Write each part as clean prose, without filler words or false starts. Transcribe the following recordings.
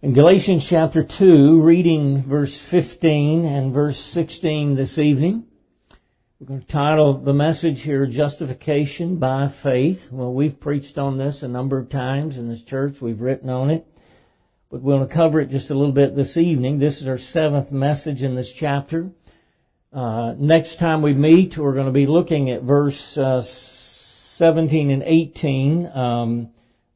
In Galatians chapter 2, reading verse 15 and verse 16 this evening, we're going to title the message here, Justification by Faith. Well, we've preached on this a number of times in this church. We've written on it, but we're going to cover it just a little bit this evening. This is our seventh message in this chapter. Next time we meet, we're going to be looking at verse 17 and 18.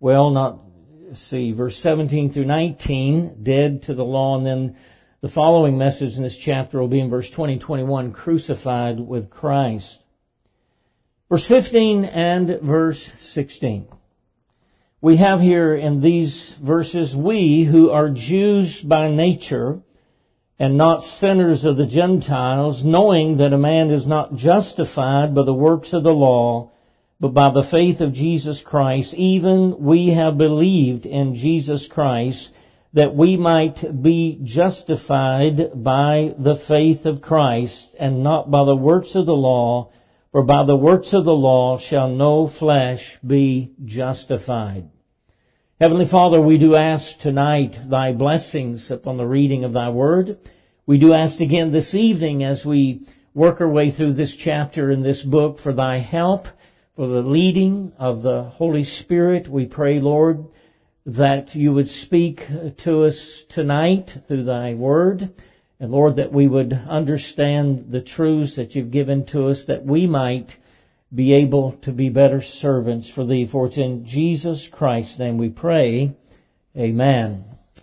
Verse 17 through 19, dead to the law, and then the following message in this chapter will be in verse 20 and 21, crucified with Christ. Verse 15 and verse 16. We have here in these verses, we who are Jews by nature and not sinners of the Gentiles, knowing that a man is not justified by the works of the law, but by the faith of Jesus Christ, even we have believed in Jesus Christ, that we might be justified by the faith of Christ, and not by the works of the law, for by the works of the law shall no flesh be justified. Heavenly Father, we do ask tonight Thy blessings upon the reading of Thy Word. We do ask again this evening as we work our way through this chapter in this book for Thy help, for the leading of the Holy Spirit. We pray, Lord, that You would speak to us tonight through Thy Word. And Lord, that we would understand the truths that You've given to us, that we might be able to be better servants for Thee. For it's in Jesus Christ's name we pray. Amen.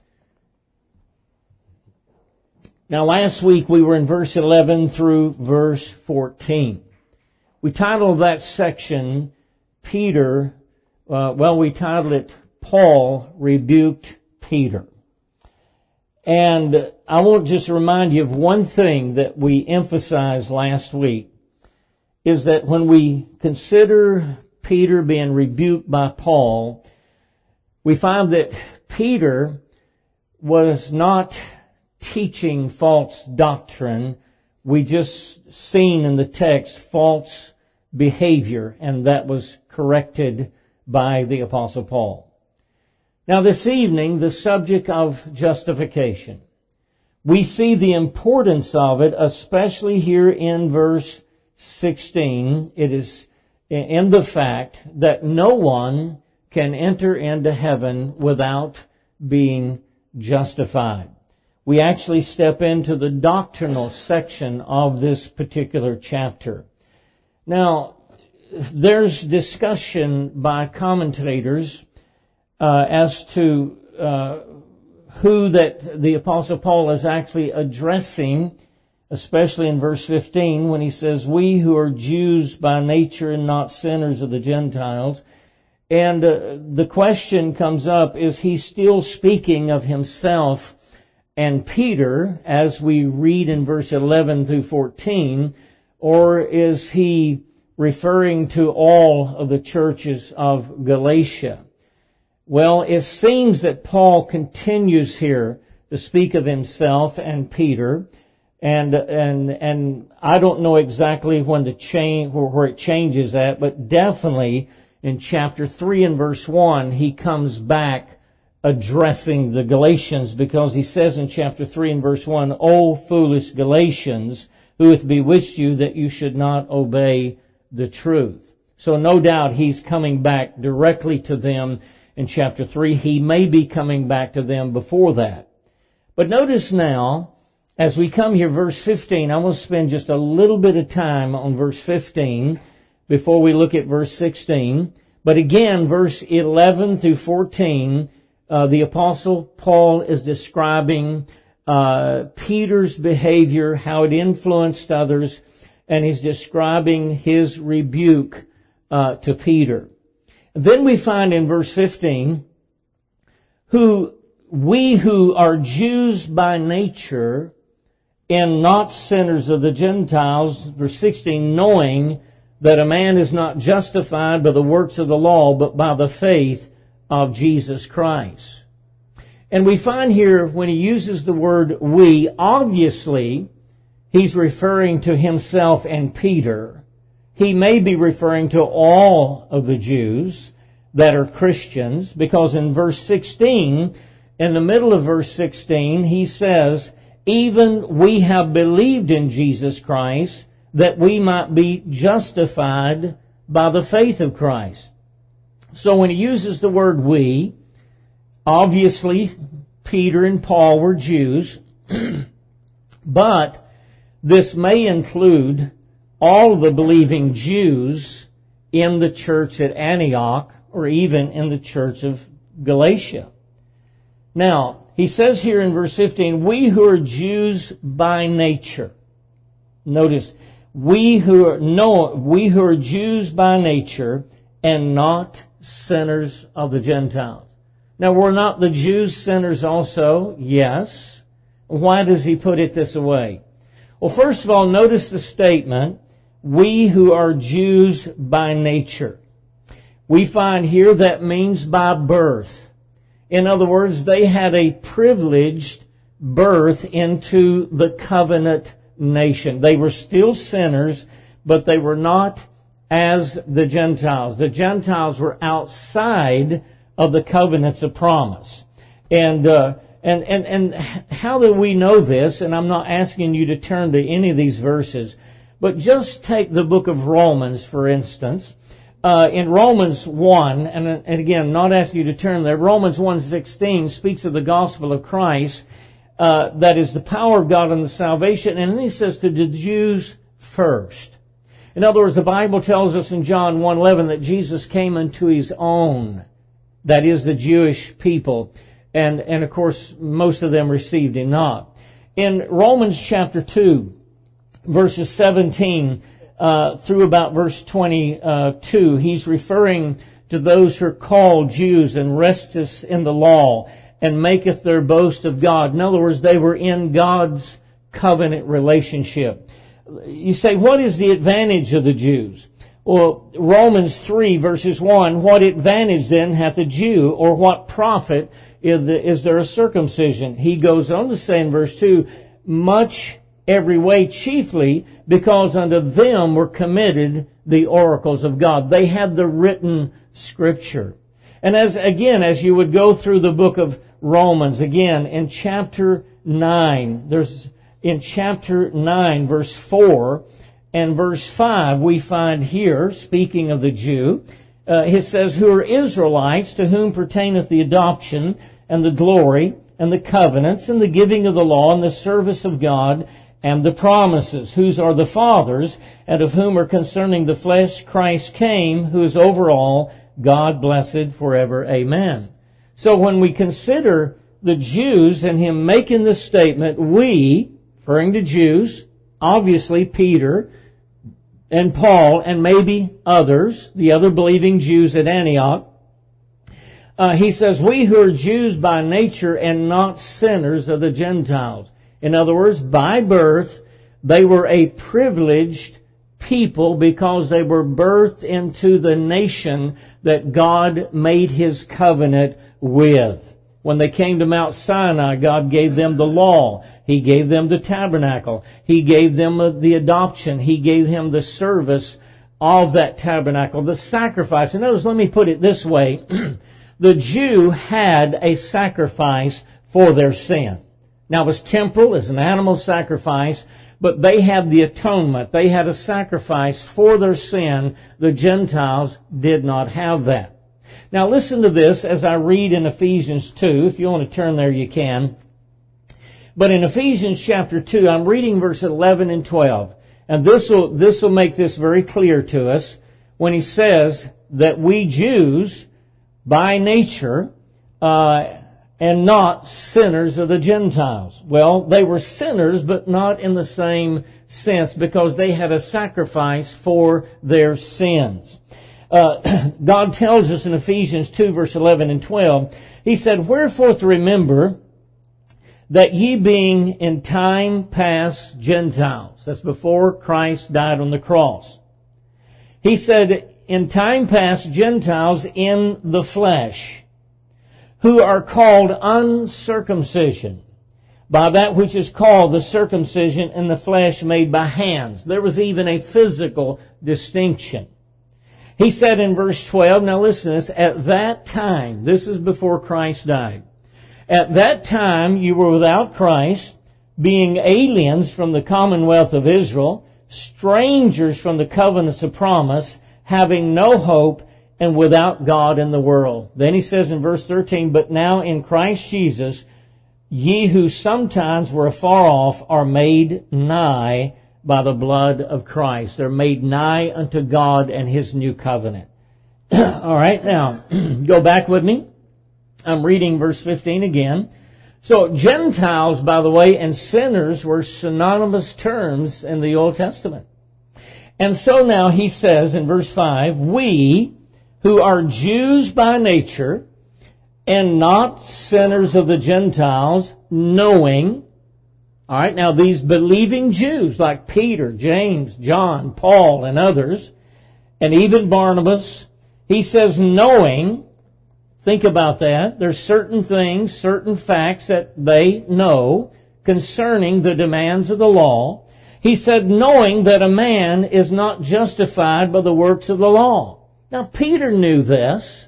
Now last week we were in verse 11 through verse 14. We titled that section, we titled it, Paul Rebuked Peter. And I want to just remind you of one thing that we emphasized last week, is that when we consider Peter being rebuked by Paul, we find that Peter was not teaching false doctrine. We just seen in the text false behavior, and that was corrected by the Apostle Paul. Now this evening, the subject of justification. We see the importance of it, especially here in verse 16. It is in the fact that no one can enter into heaven without being justified. We actually step into the doctrinal section of this particular chapter. Now, there's discussion by commentators as to who that the Apostle Paul is actually addressing, especially in verse 15 when he says, we who are Jews by nature and not sinners of the Gentiles. And the question comes up, is he still speaking of himself and Peter, as we read in verse 11 through 14, or is he referring to all of the churches of Galatia? Well, it seems that Paul continues here to speak of himself and Peter, and I don't know exactly when where it changes at, but definitely in chapter 3 and verse 1, he comes back addressing the Galatians, because he says in chapter 3 and verse 1, O foolish Galatians, who hath bewitched you that you should not obey the truth. So no doubt he's coming back directly to them in chapter 3. He may be coming back to them before that. But notice now, as we come here, verse 15, I want to spend just a little bit of time on verse 15 before we look at verse 16. But again, verse 11 through 14, the Apostle Paul is describing Peter's behavior, how it influenced others, and he's describing his rebuke to Peter. Then we find in verse 15, we who are Jews by nature and not sinners of the Gentiles, verse 16, knowing that a man is not justified by the works of the law, but by the faith of Jesus Christ. And we find here, when he uses the word we, obviously he's referring to himself and Peter. He may be referring to all of the Jews that are Christians, because in verse 16, in the middle of verse 16, he says, even we have believed in Jesus Christ, that we might be justified by the faith of Christ. So when he uses the word we, obviously Peter and Paul were Jews, but this may include all the believing Jews in the church at Antioch, or even in the church of Galatia. Now, he says here in verse 15, we who are Jews by nature. Notice, we who are Jews by nature and not sinners of the Gentiles. Now, were not the Jews sinners also? Yes. Why does he put it this way? Well, first of all, notice the statement, we who are Jews by nature. We find here that means by birth. In other words, they had a privileged birth into the covenant nation. They were still sinners, but they were not as the Gentiles. The Gentiles were outside of the covenants of promise. And how do we know this? And I'm not asking you to turn to any of these verses, but just take the book of Romans, for instance. In Romans 1, and again, not asking you to turn there, Romans 1:16 speaks of the gospel of Christ, that is the power of God and the salvation, and then he says to the Jews first. In other words, the Bible tells us in John 1:11 that Jesus came unto his own, that is the Jewish people, and of course, most of them received him not. In Romans chapter 2, verses 17 through about verse 22, he's referring to those who are called Jews and resteth in the law and maketh their boast of God. In other words, they were in God's covenant relationship. You say, what is the advantage of the Jews? Well, Romans 3 verses 1, what advantage then hath a Jew, or what profit is there a circumcision? He goes on to say in verse 2, much every way, chiefly because unto them were committed the oracles of God. They had the written scripture. And as you would go through the book of Romans, again, in chapter 9, in chapter 9, verse 4 and verse 5, we find here, speaking of the Jew, he says, who are Israelites, to whom pertaineth the adoption and the glory and the covenants and the giving of the law and the service of God and the promises, whose are the fathers, and of whom are concerning the flesh Christ came, who is over all, God blessed forever. Amen. So when we consider the Jews and him making this statement, we, referring to Jews, obviously Peter and Paul and maybe others, the other believing Jews at Antioch, he says, we who are Jews by nature and not sinners of the Gentiles. In other words, by birth, they were a privileged people because they were birthed into the nation that God made his covenant with. When they came to Mount Sinai, God gave them the law. He gave them the tabernacle. He gave them the adoption. He gave him the service of that tabernacle, the sacrifice. And notice, let me put it this way. The Jew had a sacrifice for their sin. Now, it was temporal, as an animal sacrifice, but they had the atonement. They had a sacrifice for their sin. The Gentiles did not have that. Now, listen to this as I read in Ephesians 2. If you want to turn there, you can. But in Ephesians chapter 2, I'm reading verse 11 and 12. And this will make this very clear to us when he says that we Jews, by nature, and not sinners of the Gentiles. Well, they were sinners, but not in the same sense, because they had a sacrifice for their sins. God tells us in Ephesians 2, verse 11 and 12, he said, wherefore to remember that ye being in time past Gentiles. That's before Christ died on the cross. He said, in time past Gentiles in the flesh, who are called uncircumcision, by that which is called the circumcision in the flesh made by hands. There was even a physical distinction. He said in verse 12, now listen to this, at that time, this is before Christ died, At that time you were without Christ, being aliens from the commonwealth of Israel, strangers from the covenants of promise, having no hope, and without God in the world. Then he says in verse 13, but now in Christ Jesus, ye who sometimes were afar off are made nigh by the blood of Christ. They're made nigh unto God and His new covenant. All right, now, go back with me. I'm reading verse 15 again. So Gentiles, by the way, and sinners were synonymous terms in the Old Testament. And so now he says in verse 5, we who are Jews by nature and not sinners of the Gentiles, knowing, all right, now these believing Jews like Peter, James, John, Paul, and others, and even Barnabas, he says knowing, think about that, there's certain things, certain facts that they know concerning the demands of the law. He said knowing that a man is not justified by the works of the law. Now Peter knew this.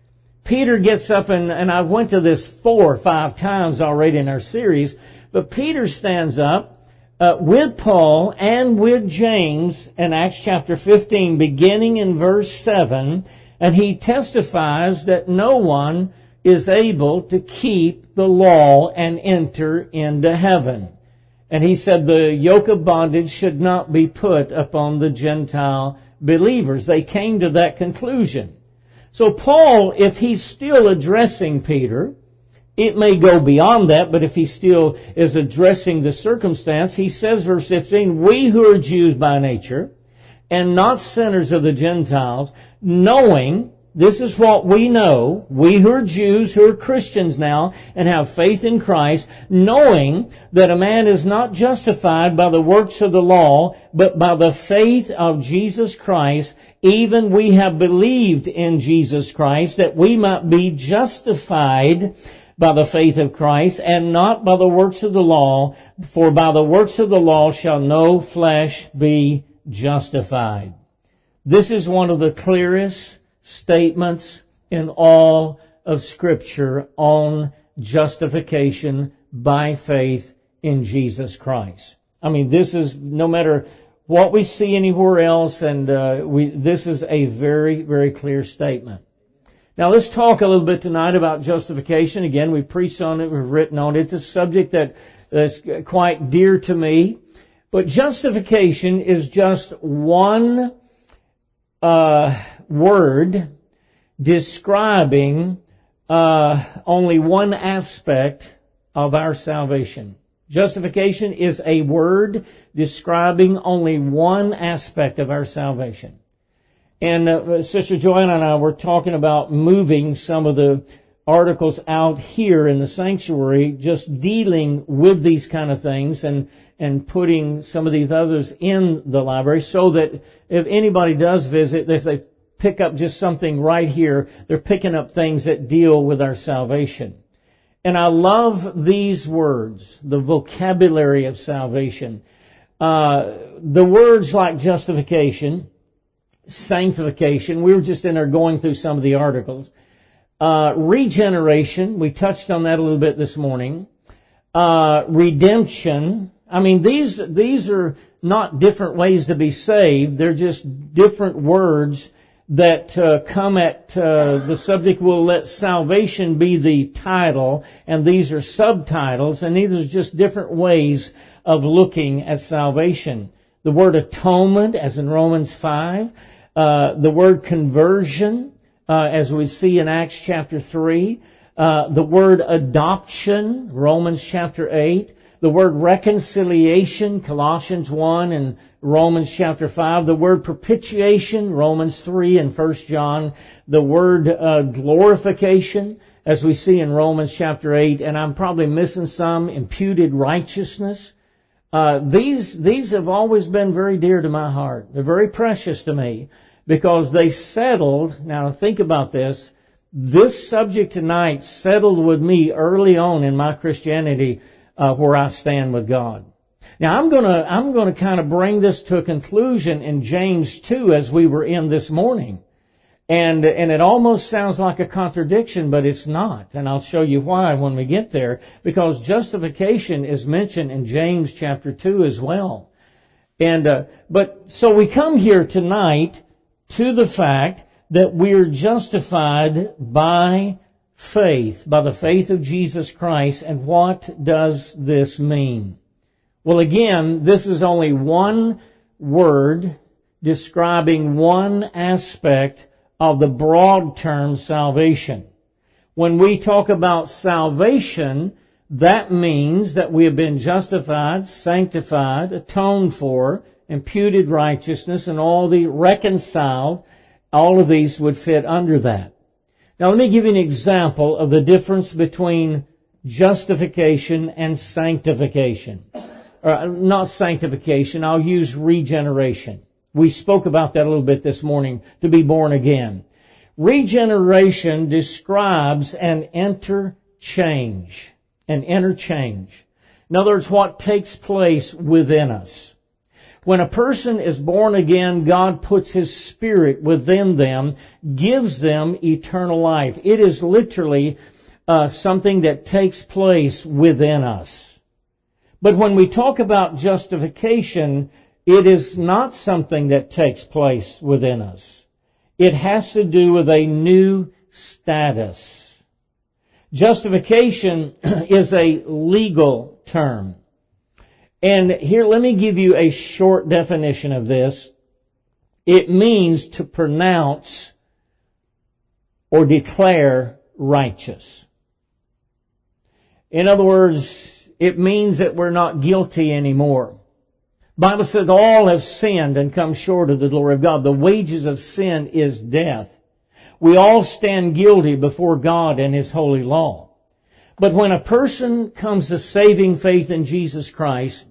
Peter gets up and I went to this 4 or 5 times already in our series, but Peter stands up with Paul and with James in Acts chapter 15, beginning in verse 7, and he testifies that no one is able to keep the law and enter into heaven. And he said the yoke of bondage should not be put upon the Gentile believers. They came to that conclusion. So Paul, if he's still addressing Peter, it may go beyond that, but if he still is addressing the circumstance, he says, verse 15, we who are Jews by nature and not sinners of the Gentiles, knowing, this is what we know, we who are Jews, who are Christians now, and have faith in Christ, knowing that a man is not justified by the works of the law, but by the faith of Jesus Christ, even we have believed in Jesus Christ, that we might be justified by the faith of Christ, and not by the works of the law, for by the works of the law shall no flesh be justified. This is one of the clearest statements in all of Scripture on justification by faith in Jesus Christ. I mean, this is, no matter what we see anywhere else, and this is a very, very clear statement. Now let's talk a little bit tonight about justification. Again, we preached on it, we've written on it. It's a subject that's quite dear to me. But justification is just one word describing only one aspect of our salvation. Justification is a word describing only one aspect of our salvation. And Sister Joanna and I were talking about moving some of the articles out here in the sanctuary, just dealing with these kind of things and putting some of these others in the library so that if anybody does visit, if they pick up just something right here, they're picking up things that deal with our salvation. And I love these words, the vocabulary of salvation. The words like justification, sanctification, we were just in there going through some of the articles. Regeneration, we touched on that a little bit this morning. Redemption, I mean, these are not different ways to be saved. They're just different words that come at the subject. We'll let salvation be the title, and these are subtitles, and these are just different ways of looking at salvation. The word atonement, as in Romans 5. The word conversion, as we see in Acts chapter 3. The word adoption, Romans chapter 8. The word reconciliation, Colossians 1 and Romans chapter 5. The word propitiation, Romans 3 and 1 John. The word glorification, as we see in Romans chapter 8. And I'm probably missing some, imputed righteousness. These have always been very dear to my heart. They're very precious to me because they settled, now think about this, this subject tonight settled with me early on in my Christianity, where I stand with God. Now I'm gonna kind of bring this to a conclusion in James 2 as we were in this morning. And it almost sounds like a contradiction, but it's not. And I'll show you why when we get there. Because justification is mentioned in James chapter 2 as well. But so we come here tonight to the fact that we're justified by faith, by the faith of Jesus Christ. And what does this mean? Well, again, this is only one word describing one aspect of the broad term salvation. When we talk about salvation, that means that we have been justified, sanctified, atoned for, imputed righteousness, and all the reconciled. All of these would fit under that. Now let me give you an example of the difference between justification and sanctification. Not sanctification, I'll use regeneration. We spoke about that a little bit this morning, to be born again. Regeneration describes an interchange. An interchange. In other words, what takes place within us. When a person is born again, God puts His Spirit within them, gives them eternal life. It is literally something that takes place within us. But when we talk about justification, it is not something that takes place within us. It has to do with a new status. Justification is a legal term. And here, let me give you a short definition of this. It means to pronounce or declare righteous. In other words, it means that we're not guilty anymore. The Bible says all have sinned and come short of the glory of God. The wages of sin is death. We all stand guilty before God and His holy law. But when a person comes to saving faith in Jesus Christ,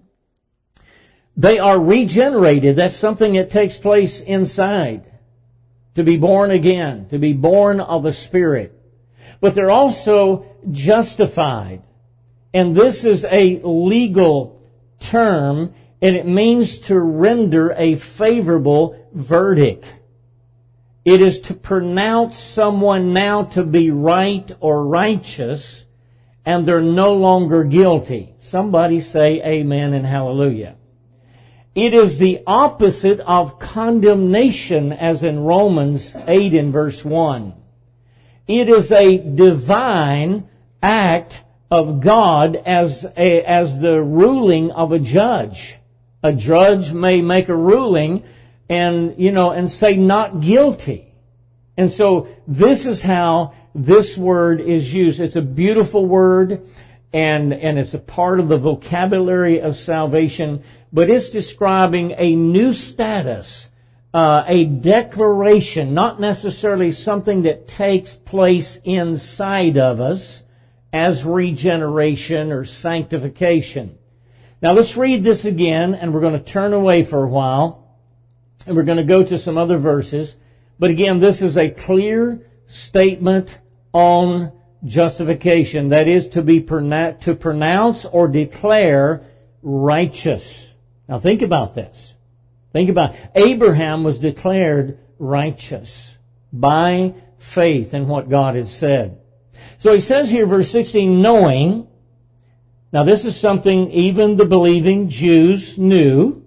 they are regenerated. That's something that takes place inside. To be born again, to be born of the Spirit. But they're also justified. And this is a legal term, and it means to render a favorable verdict. It is to pronounce someone now to be right or righteous, and they're no longer guilty. Somebody say amen and hallelujah. It is the opposite of condemnation, as in Romans 8 and verse 1. It is a divine act of God as the ruling of a judge. A judge may make a ruling and say not guilty. And so this is how this word is used. It's a beautiful word, and it's a part of the vocabulary of salvation, but it's describing a new status, a declaration, not necessarily something that takes place inside of us as regeneration or sanctification. Now let's read this again, and we're going to turn away for a while, and we're going to go to some other verses. But again, this is a clear statement on justification. That is to pronounce or declare righteous. Now think about this. Think about it. Abraham was declared righteous by faith in what God had said. So he says here, verse 16, knowing. Now this is something even the believing Jews knew.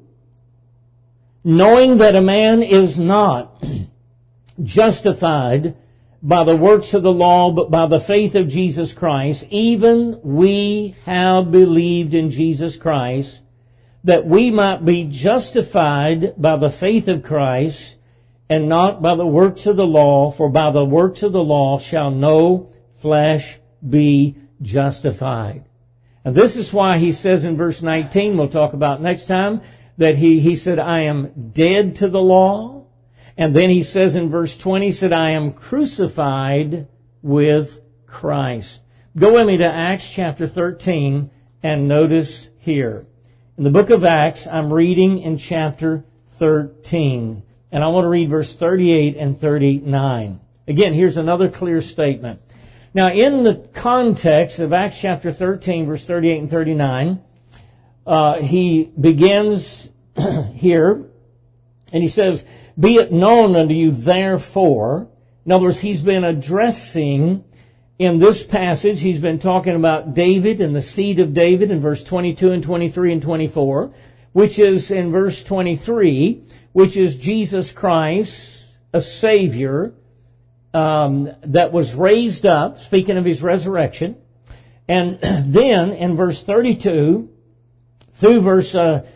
Knowing that a man is not justified by the works of the law, but by the faith of Jesus Christ, even we have believed in Jesus Christ, that we might be justified by the faith of Christ, and not by the works of the law, for by the works of the law shall no flesh be justified. And this is why he says in verse 19, we'll talk about next time, that he said, I am dead to the law. And then he says in verse 20, he said, I am crucified with Christ. Go with me to Acts chapter 13 and notice here. In the book of Acts, I'm reading in chapter 13. And I want to read verse 38 and 39. Again, here's another clear statement. Now, in the context of Acts chapter 13, verse 38 and 39, he begins here, and he says, be it known unto you, therefore, In other words, he's been addressing, in this passage, he's been talking about David and the seed of David in verse 22 and 23 and 24, which is in verse 23, which is Jesus Christ, a Savior, that was raised up, speaking of his resurrection. And then in verse 32 through verse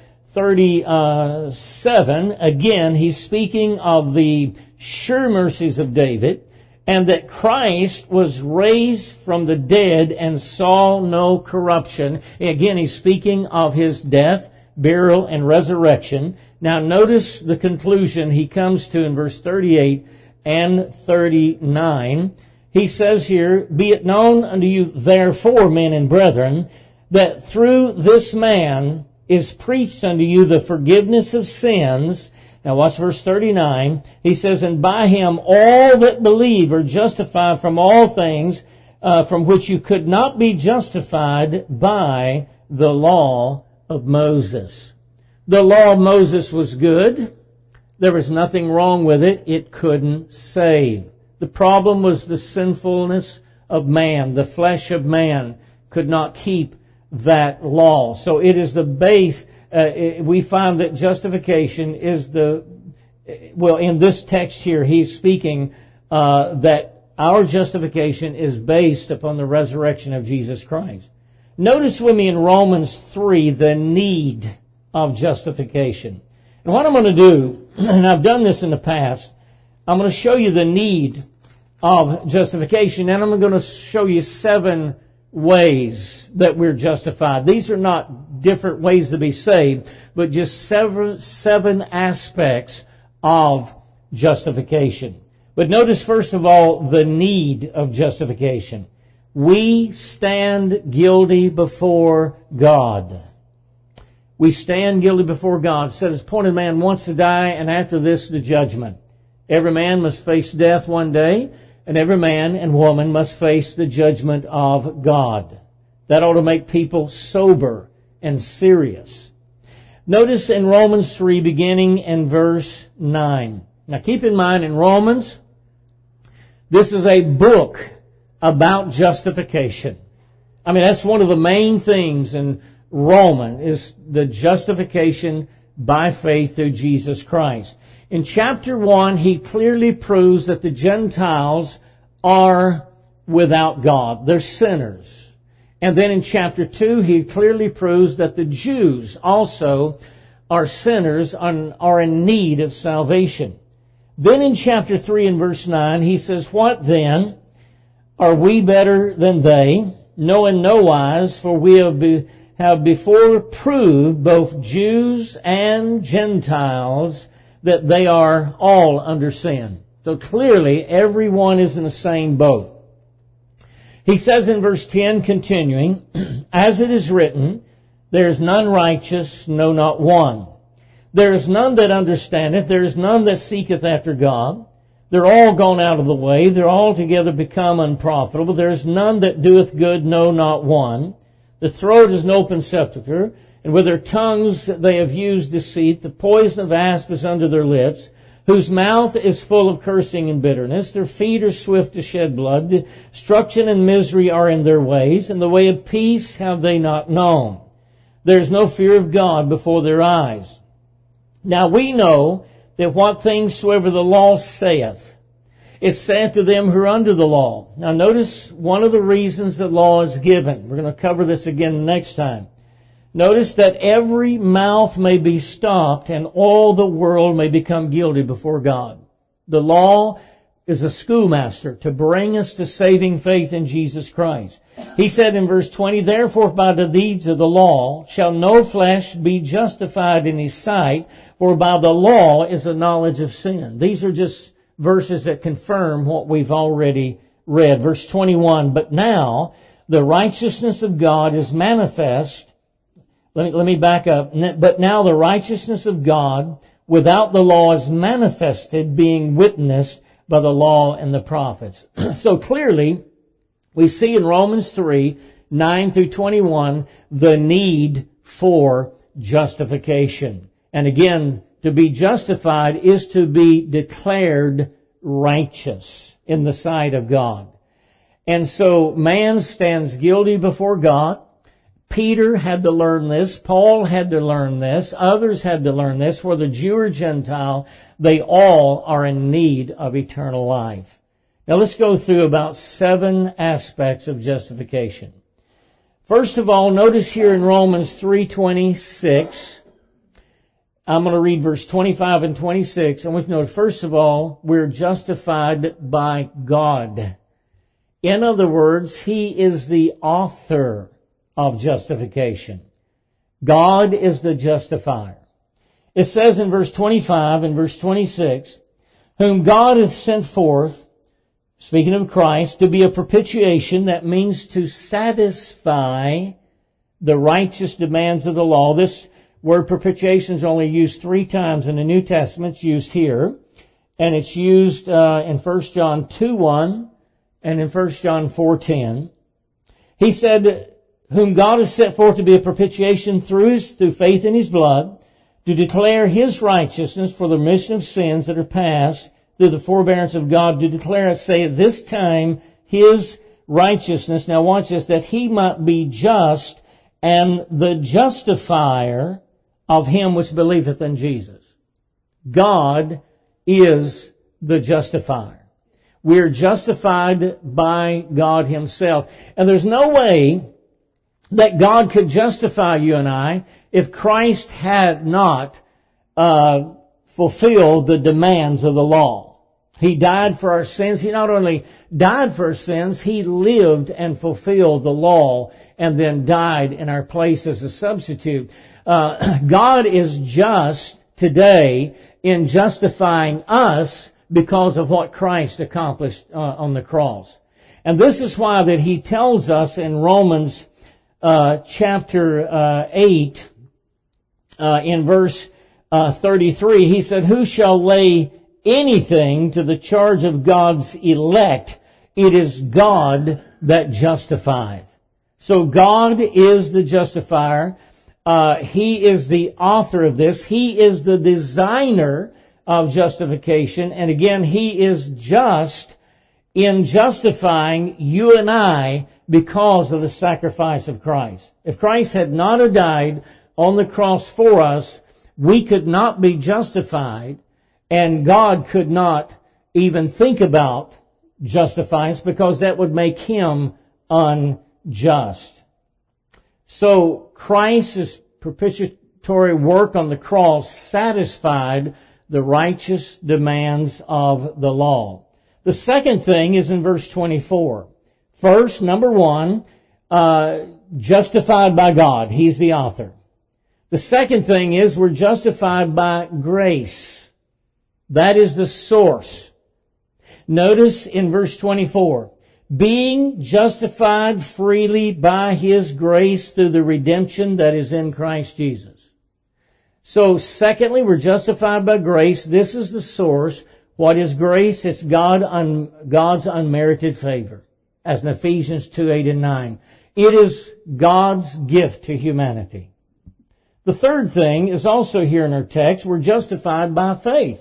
37, again, he's speaking of the sure mercies of David, and that Christ was raised from the dead and saw no corruption. Again, he's speaking of his death, burial, and resurrection. Now notice the conclusion he comes to in verse 38 and 39. He says here, "Be it known unto you therefore, men and brethren, that through this man is preached unto you the forgiveness of sins." Now watch verse 39. He says, "And by him all that believe are justified from all things from which you could not be justified by the law of Moses." The law of Moses was good. There was nothing wrong with it. It couldn't save. The problem was the sinfulness of man. The flesh of man could not keep that law. So it is the base. We find that justification is in this text here, he's speaking that our justification is based upon the resurrection of Jesus Christ. Notice with me in Romans 3 the need of justification. And what I'm going to do, and I've done this in the past, I'm going to show you the need of justification, and I'm going to show you 7 ways that we're justified. These are not different ways to be saved, but just seven aspects of justification. But notice first of all the need of justification. We stand guilty before God. We stand guilty before God. It says, "Appointed man wants to die, and after this the judgment." Every man must face death one day, and every man and woman must face the judgment of God. That ought to make people sober and serious. Notice in Romans 3, beginning in verse 9. Now keep in mind, in Romans, this is a book about justification. I mean, that's one of the main things in Romans, is the justification by faith through Jesus Christ. In chapter 1, he clearly proves that the Gentiles are without God. They're sinners. And then in chapter 2, he clearly proves that the Jews also are sinners and are in need of salvation. Then in chapter 3 and verse 9, he says, "What then? Are we better than they? No, in no wise, for we have before proved, both Jews and Gentiles, that they are all under sin." So clearly, everyone is in the same boat. He says in verse 10, continuing, "As it is written, there is none righteous, no, not one. There is none that understandeth, there is none that seeketh after God. They're all gone out of the way, they're altogether become unprofitable. There is none that doeth good, no, not one. The throat is an open sepulchre, and with their tongues they have used deceit. The poison of asp is under their lips, whose mouth is full of cursing and bitterness. Their feet are swift to shed blood. Destruction and misery are in their ways, and the way of peace have they not known. There is no fear of God before their eyes. Now we know that what things soever the law saith, it saith to them who are under the law." Now notice one of the reasons the law is given. We're going to cover this again next time. Notice that every mouth may be stopped and all the world may become guilty before God. The law is a schoolmaster to bring us to saving faith in Jesus Christ. He said in verse 20, "Therefore by the deeds of the law shall no flesh be justified in his sight, for by the law is the knowledge of sin." These are just verses that confirm what we've already read. Verse 21, "But now the righteousness of God is manifest." Let me back up. "But now the righteousness of God without the law is manifested, being witnessed by the law and the prophets." So clearly, we see in Romans 3, 9 through 21, the need for justification. And again, to be justified is to be declared righteous. in the sight of God. And so man stands guilty before God. Peter had to learn this. Paul had to learn this. Others had to learn this. Whether Jew or Gentile, they all are in need of eternal life. Now let's go through about 7 aspects of justification. First of all, notice here in Romans 3:26, I'm going to read verse 25 and 26. I want you to note, first of all, we're justified by God. In other words, He is the author of justification. God is the justifier. It says in verse 25 and verse 26, whom God hath sent forth, speaking of Christ, to be a propitiation, that means to satisfy the righteous demands of the law. This word propitiation is only used 3 times in the New Testament. It's used here, and it's used in 1 John 2:1 and in 1 John 4:10. He said, whom God has set forth to be a propitiation through faith in His blood, to declare His righteousness for the remission of sins that are past, through the forbearance of God, to declare, say, at this time, His righteousness. Now watch this, that He might be just and the justifier of him which believeth in Jesus. God is the justifier. We're justified by God Himself. And there's no way that God could justify you and I if Christ had not fulfilled the demands of the law. He died for our sins. He not only died for our sins, He lived and fulfilled the law and then died in our place as a substitute. God is just today in justifying us because of what Christ accomplished on the cross. And this is why that He tells us in Romans chapter 8 in verse 33, He said, who shall lay anything to the charge of God's elect? It is God that justifieth. So God is the justifier. He is the author of this. He is the designer of justification. And again, He is just in justifying you and I because of the sacrifice of Christ. If Christ had not have died on the cross for us, we could not be justified, and God could not even think about justifying us because that would make Him unjust. So Christ's propitiatory work on the cross satisfied the righteous demands of the law. The second thing is in verse 24. First, number 1, justified by God. He's the author. The second thing is we're justified by grace. That is the source. Notice in verse 24, being justified freely by His grace through the redemption that is in Christ Jesus. So secondly, we're justified by grace. This is the source. What is grace? It's God's unmerited favor, as in Ephesians 2:8 and 9. It is God's gift to humanity. The third thing is also here in our text. We're justified by faith.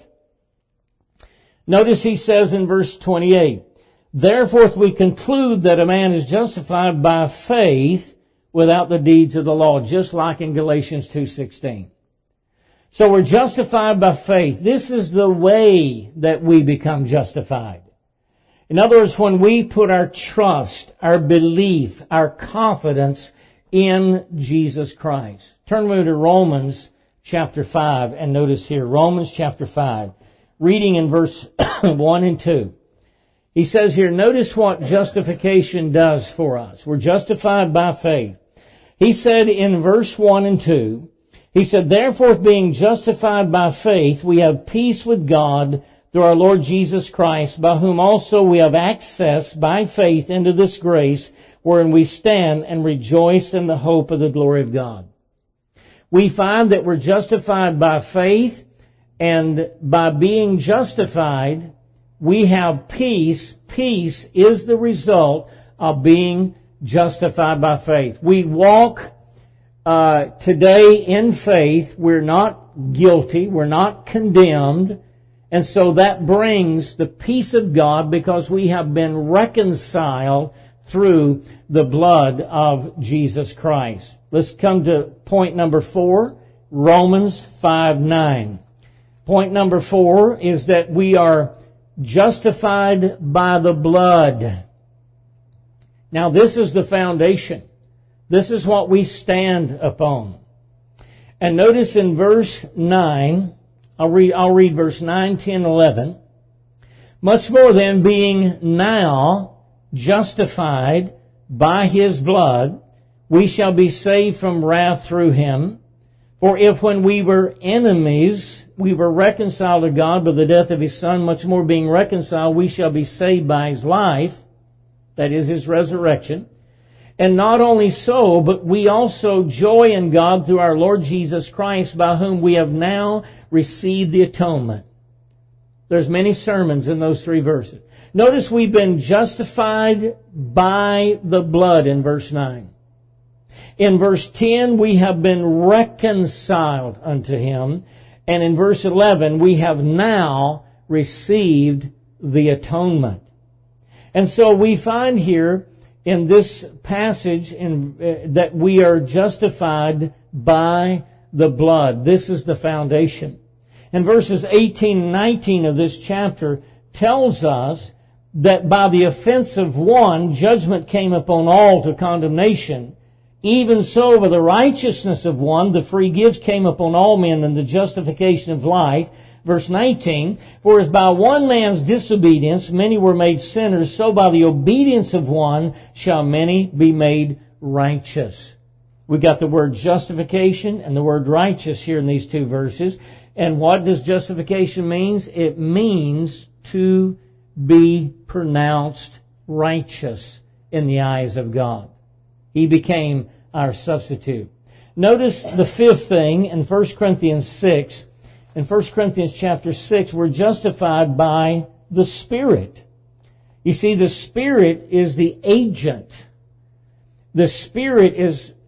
Notice he says in verse 28, therefore we conclude that a man is justified by faith without the deeds of the law, just like in Galatians 2:16. So we're justified by faith. This is the way that we become justified. In other words, when we put our trust, our belief, our confidence in Jesus Christ. Turn with me to Romans chapter 5 and notice here, Romans chapter 5, reading in verse 1 and 2. He says here, notice what justification does for us. We're justified by faith. He said in verse 1 and 2, he said, therefore being justified by faith, we have peace with God through our Lord Jesus Christ, by whom also we have access by faith into this grace, wherein we stand and rejoice in the hope of the glory of God. We find that we're justified by faith, and by being justified, we have peace. Peace is the result of being justified by faith. We walk today in faith. We're not guilty. We're not condemned. And so that brings the peace of God because we have been reconciled through the blood of Jesus Christ. Let's come to point number 4, Romans 5:9. Point number 4 is that we are justified by the blood. Now this is the foundation. This is what we stand upon. And notice in verse 9, I'll read verse 9, 10, 11. Much more then, being now justified by His blood, we shall be saved from wrath through Him. For if when we were enemies, we were reconciled to God by the death of His Son, much more being reconciled, we shall be saved by His life, that is His resurrection. And not only so, but we also joy in God through our Lord Jesus Christ, by whom we have now received the atonement. There's many sermons in those 3 verses. Notice we've been justified by the blood in verse 9. In verse 10, we have been reconciled unto Him. And in verse 11, we have now received the atonement. And so we find here in this passage that we are justified by the blood. This is the foundation. And verses 18 and 19 of this chapter tells us that by the offense of one, judgment came upon all to condemnation. Even so, by the righteousness of one, the free gift came upon all men and the justification of life. Verse 19, for as by one man's disobedience many were made sinners, so by the obedience of one shall many be made righteous. We got the word justification and the word righteous here in these 2 verses. And what does justification mean? It means to be pronounced righteous in the eyes of God. He became our substitute. Notice the 5th thing in 1 Corinthians 6. In 1 Corinthians chapter 6, we're justified by the Spirit. You see, the Spirit is the agent. The Spirit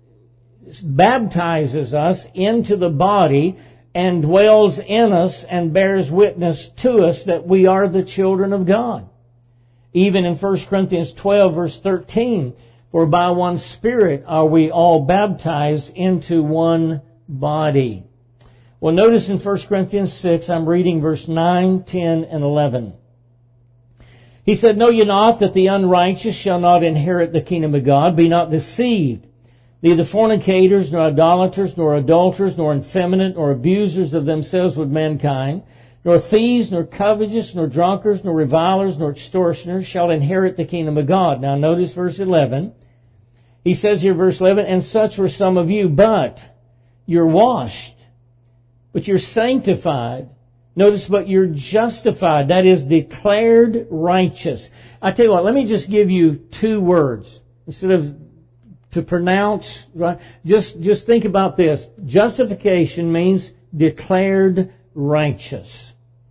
baptizes us into the body and dwells in us and bears witness to us that we are the children of God. Even in 1 Corinthians 12, verse 13, for by one Spirit are we all baptized into one body. Well, notice in 1 Corinthians 6, I'm reading verse 9, 10, and 11. He said, know ye not that the unrighteous shall not inherit the kingdom of God? Be not deceived. Neither fornicators, nor idolaters, nor adulterers, nor effeminate, nor abusers of themselves with mankind, nor thieves, nor covetous, nor drunkards, nor revilers, nor extortioners shall inherit the kingdom of God. Now notice verse 11. He says here, verse 11, and such were some of you, but you're washed, but you're sanctified. Notice, but you're justified. That is declared righteous. I tell you what, let me just give you 2 words instead of to pronounce. Right? Just think about this. Justification means declared righteous.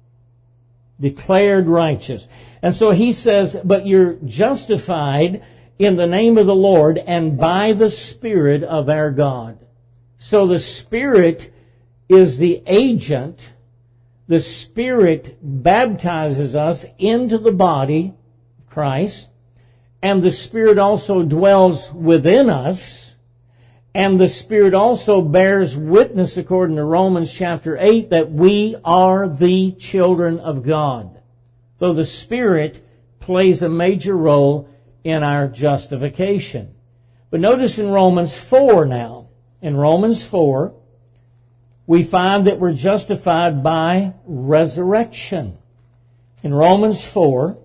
Declared righteous. And so he says, but you're justified in the name of the Lord and by the Spirit of our God. So the Spirit is the agent. The Spirit baptizes us into the body of Christ, and the Spirit also dwells within us, and the Spirit also bears witness, according to Romans chapter 8, that we are the children of God. So the Spirit plays a major role in our justification. But notice in Romans 4 now, in Romans 4, we find that we're justified by resurrection. In Romans 4,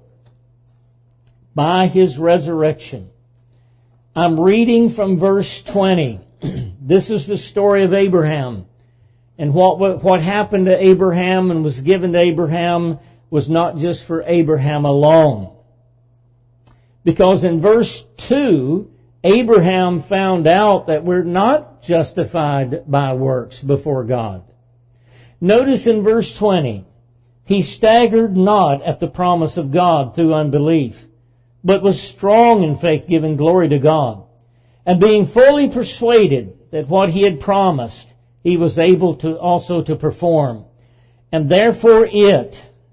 by His resurrection. I'm reading from verse 20. This is the story of Abraham. And what happened to Abraham and was given to Abraham was not just for Abraham alone. Because in verse 2, Abraham found out that we're not justified by works before God. Notice in verse 20, he staggered not at the promise of God through unbelief, but was strong in faith, giving glory to God, and being fully persuaded that what he had promised, he was able to also to perform. And therefore it,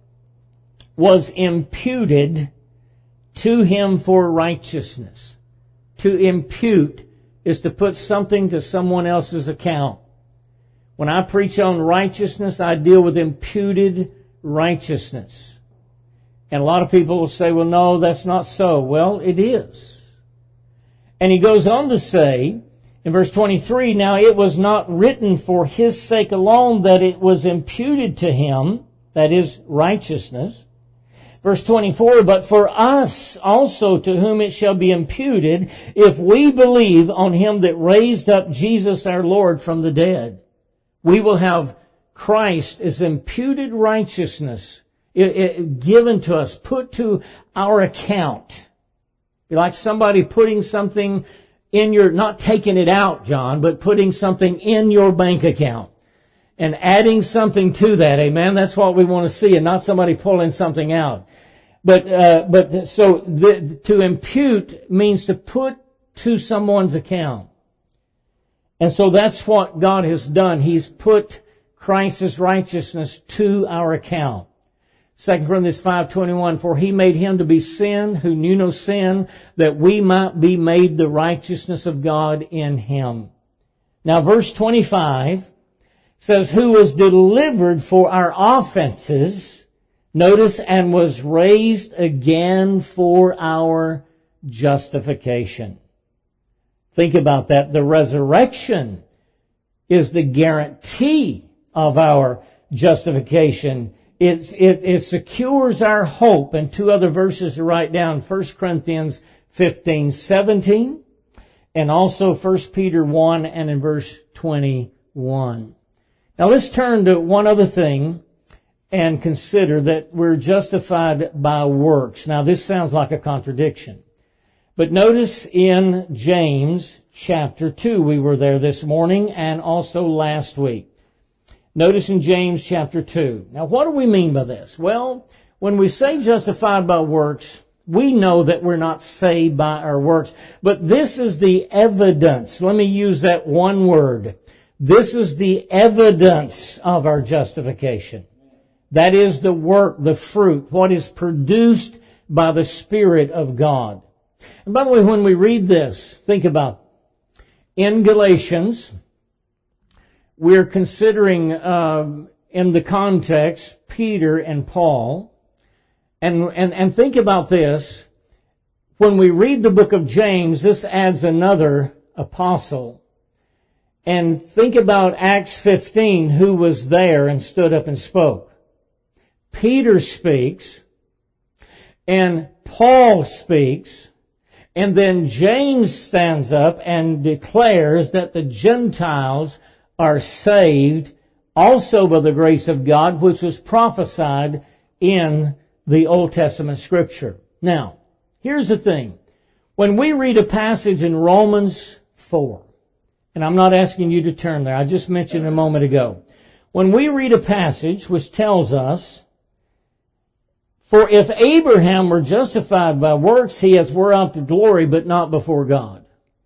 was imputed to him for righteousness. To impute is to put something to someone else's account. When I preach on righteousness, I deal with imputed righteousness. And a lot of people will say, well, no, that's not so. Well, it is. And he goes on to say, in verse 23, now it was not written for his sake alone that it was imputed to him, that is, righteousness. Verse 24, but for us also to whom it shall be imputed, if we believe on him that raised up Jesus our Lord from the dead. We will have Christ as imputed righteousness given to us, put to our account. Be like somebody putting something in your, not taking it out, John, but putting something in your bank account and adding something to that. Amen. That's what we want to see, and not somebody pulling something out. To impute means to put to someone's account. And so that's what God has done. He's put Christ's righteousness to our account. 2 Corinthians 5:21, for he made him to be sin who knew no sin, that we might be made the righteousness of God in him. Now verse 25 says, who was delivered for our offenses, notice, and was raised again for our justification. Think about that. The resurrection is the guarantee of our justification. It secures our hope. And two other verses to write down, 1 Corinthians 15:17, and also 1 Peter 1 and in verse 21. Now let's turn to one other thing and consider that we're justified by works. Now this sounds like a contradiction. But notice in James chapter 2, we were there this morning and also last week. Notice in James chapter 2. Now what do we mean by this? Well, when we say justified by works, we know that we're not saved by our works. But this is the evidence. Let me use that one word. This is the evidence of our justification. That is the work, the fruit, what is produced by the Spirit of God. And by the way, when we read this, think about it. In Galatians, we're considering in the context Peter and Paul. And think about this. When we read the book of James, this adds another apostle. And think about Acts 15, who was there and stood up and spoke. Peter speaks, and Paul speaks, and then James stands up and declares that the Gentiles are saved also by the grace of God, which was prophesied in the Old Testament Scripture. Now, here's the thing. When we read a passage in Romans 4, and I'm not asking you to turn there, I just mentioned a moment ago. When we read a passage which tells us, for if Abraham were justified by works, he hath whereof to glory, but not before God.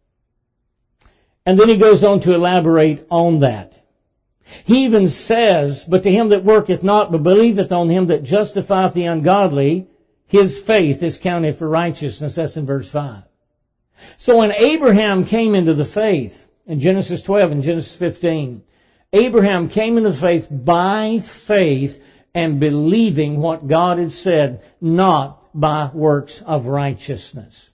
And then he goes on to elaborate on that. He even says, but to him that worketh not, but believeth on him that justifieth the ungodly, his faith is counted for righteousness. That's in verse 5. So when Abraham came into the faith, in Genesis 12 and Genesis 15, Abraham came into the faith by faith and believing what God had said, not by works of righteousness.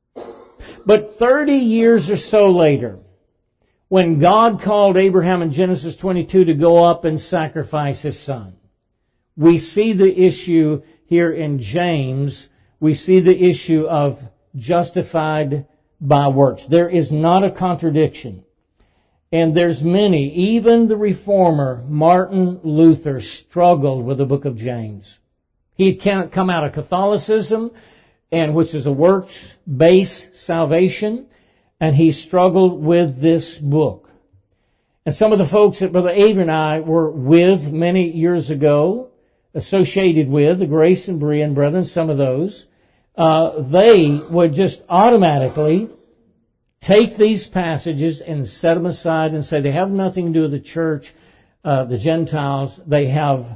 But 30 years or so later, when God called Abraham in Genesis 22 to go up and sacrifice his son, we see the issue here in James. We see the issue of justified by works. There is not a contradiction. And there's many, even the reformer Martin Luther struggled with the book of James. He had come out of Catholicism, and which is a works-based salvation, and he struggled with this book. And some of the folks that Brother Avery and I were with many years ago, associated with, the Grace and Berean brethren, some of those, they would just automatically take these passages and set them aside and say they have nothing to do with the church, the Gentiles. They have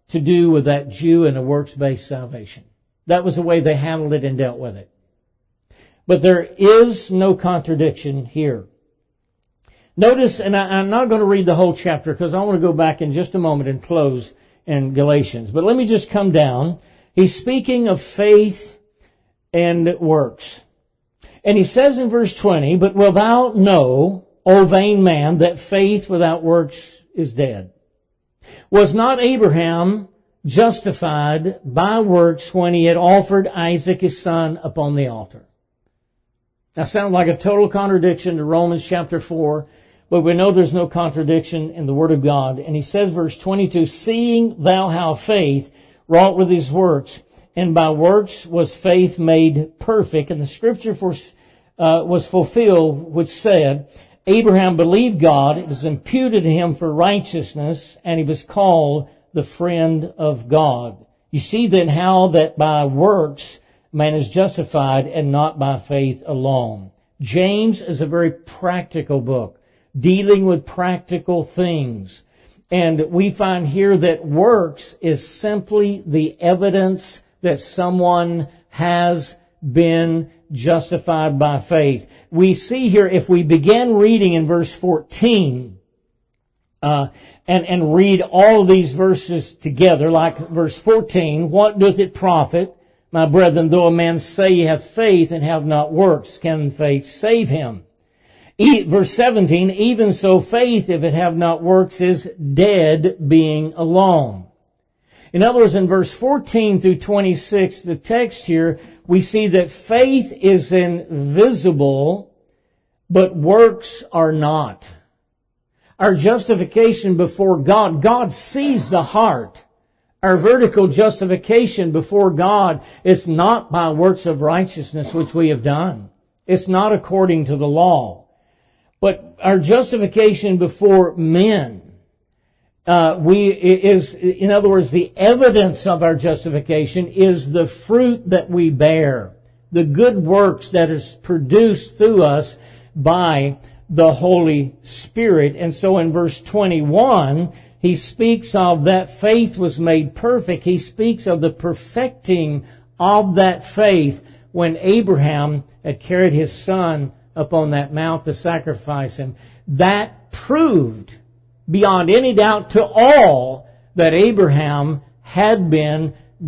to do with that Jew and a works-based salvation. That was the way they handled it and dealt with it. But there is no contradiction here. Notice, and I'm not going to read the whole chapter because I want to go back in just a moment and close in Galatians. But let me just come down. He's speaking of faith and works. And he says in verse 20, "But wilt thou know, O vain man, that faith without works is dead? Was not Abraham justified by works when he had offered Isaac his son upon the altar?" That sounds like a total contradiction to Romans chapter 4, but we know there's no contradiction in the Word of God. And he says, verse 22, "Seeing thou how faith wrought with his works, and by works was faith made perfect." And the scripture was fulfilled, which said, "Abraham believed God, it was imputed to him for righteousness, and he was called the friend of God." You see then how that by works man is justified and not by faith alone. James is a very practical book, dealing with practical things. And we find here that works is simply the evidence that someone has been justified by faith. We see here, if we begin reading in verse 14, and read all of these verses together, like verse 14, "What doth it profit, my brethren, though a man say he hath faith and have not works? Can faith save him?" Verse 17, "Even so faith, if it have not works, is dead, being alone." In other words, in verse 14 through 26, the text here, we see that faith is invisible, but works are not. Our justification before God, God sees the heart. Our vertical justification before God is not by works of righteousness which we have done. It's not according to the law. But our justification before men, in other words, the evidence of our justification is the fruit that we bear, the good works that is produced through us by the Holy Spirit. And so in verse 21, he speaks of that faith was made perfect. He speaks of the perfecting of that faith when Abraham had carried his son upon that mount to sacrifice him. That proved beyond any doubt to all that Abraham had been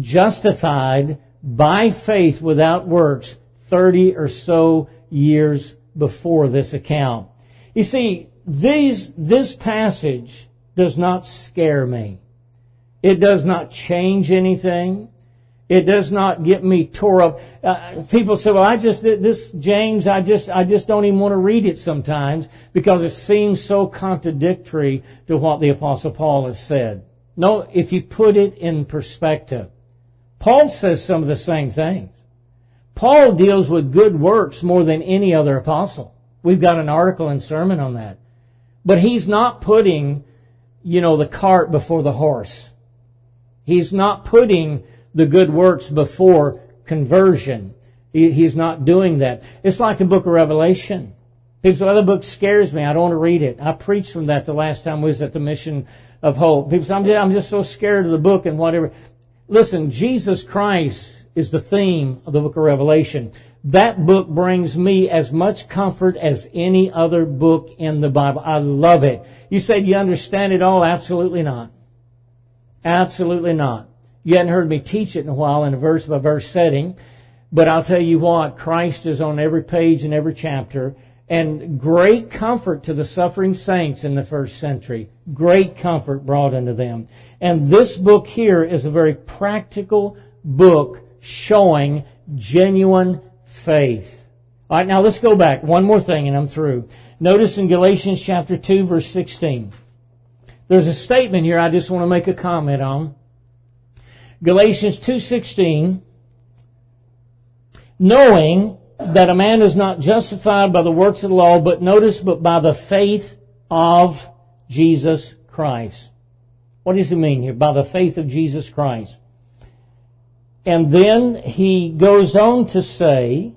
justified by faith without works 30 or so years before this account. You see, this passage does not scare me. It does not change anything. It does not get me tore up. People say, "Well, James, I just don't even want to read it sometimes because it seems so contradictory to what the Apostle Paul has said." No, if you put it in perspective, Paul says some of the same things. Paul deals with good works more than any other apostle. We've got an article and sermon on that. But he's not putting, the cart before the horse. He's not putting the good works before conversion. He's not doing that. It's like the book of Revelation. People say, "Well, the book scares me. I don't want to read it." I preached from that the last time we was at the Mission of Hope. People say, I'm just so scared of the book and whatever. Listen, Jesus Christ is the theme of the book of Revelation. That book brings me as much comfort as any other book in the Bible. I love it. You say, "Do you understand it all?" Absolutely not. Absolutely not. You hadn't heard me teach it in a while in a verse-by-verse setting, but I'll tell you what, Christ is on every page and every chapter, and great comfort to the suffering saints in the first century. Great comfort brought unto them. And this book here is a very practical book showing genuine faith. All right, now let's go back. One more thing and I'm through. Notice in Galatians chapter 2, verse 16. There's a statement here I just want to make a comment on. Galatians 2:16, "Knowing that a man is not justified by the works of the law, but by the faith of Jesus Christ." What does it mean here? By the faith of Jesus Christ. And then he goes on to say,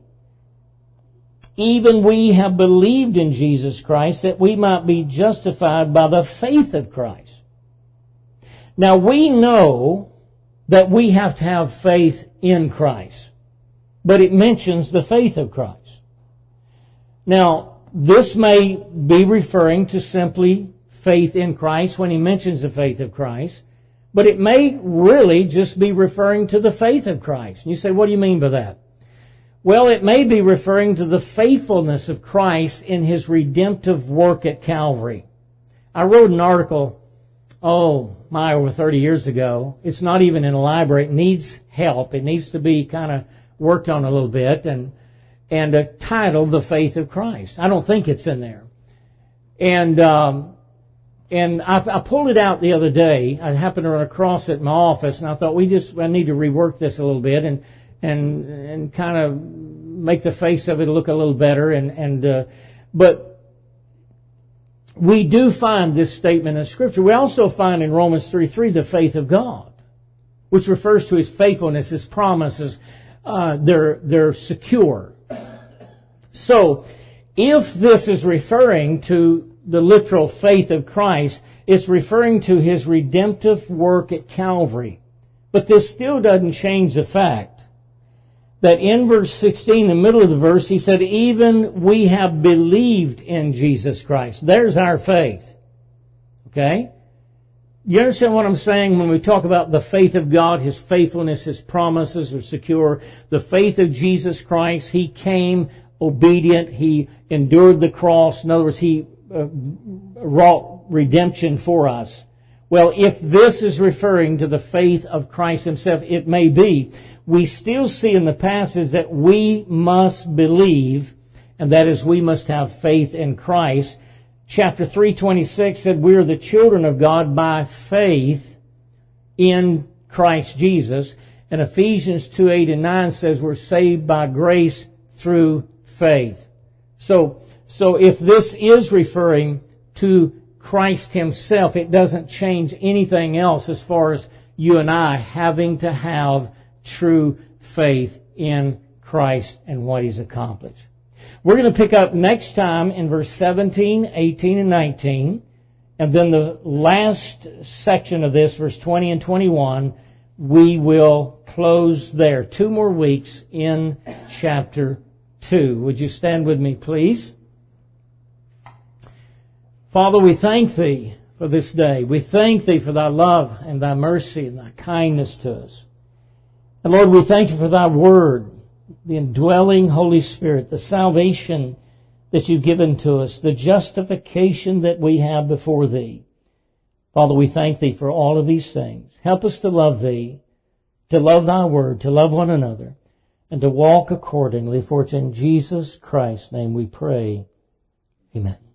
"Even we have believed in Jesus Christ, that we might be justified by the faith of Christ." Now we know that we have to have faith in Christ, but it mentions the faith of Christ. Now, this may be referring to simply faith in Christ when he mentions the faith of Christ, but it may really just be referring to the faith of Christ. And you say, what do you mean by that? Well, it may be referring to the faithfulness of Christ in his redemptive work at Calvary. I wrote an article, over 30 years ago. It's not even in a library. It needs help. It needs to be kind of worked on a little bit, and titled The Faith of Christ. I don't think it's in there. And I pulled it out the other day. I happened to run across it in my office, and I thought I need to rework this a little bit and kind of make the face of it look a little better. But we do find this statement in Scripture. We also find in Romans 3:3 the faith of God, which refers to his faithfulness, his promises. They're secure. So, if this is referring to the literal faith of Christ, it's referring to his redemptive work at Calvary. But this still doesn't change the fact that in verse 16, in the middle of the verse, he said, even we have believed in Jesus Christ. There's our faith. Okay? You understand what I'm saying when we talk about the faith of God, his faithfulness, his promises are secure. The faith of Jesus Christ, he came obedient. He endured the cross. In other words, he wrought redemption for us. Well, if this is referring to the faith of Christ himself, it may be. We still see in the passage that we must believe, and that is we must have faith in Christ. Chapter 3:26 said we are the children of God by faith in Christ Jesus. And Ephesians 2:8-9 says we're saved by grace through faith. So if this is referring to Christ himself, it doesn't change anything else as far as you and I having to have true faith in Christ and what he's accomplished. We're going to pick up next time in verse 17, 18, and 19. And then the last section of this, verse 20 and 21, we will close there. 2 more weeks in chapter 2. Would you stand with me, please? Father, we thank thee for this day. We thank thee for thy love and thy mercy and thy kindness to us. And Lord, we thank you for thy word, the indwelling Holy Spirit, the salvation that you've given to us, the justification that we have before thee. Father, we thank thee for all of these things. Help us to love thee, to love thy word, to love one another, and to walk accordingly. For it's in Jesus Christ's name we pray. Amen.